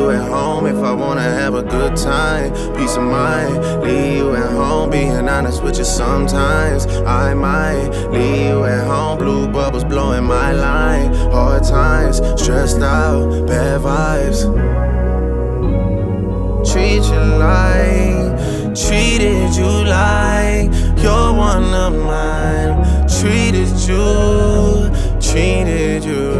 you at home if I wanna have a good time. Peace of mind, leave you at home. Being honest with you, sometimes I might leave you at home. Blue bubbles blowing my line. Hard times, stressed out, bad vibes. Treat you like, treated you like you're one of mine. Treated you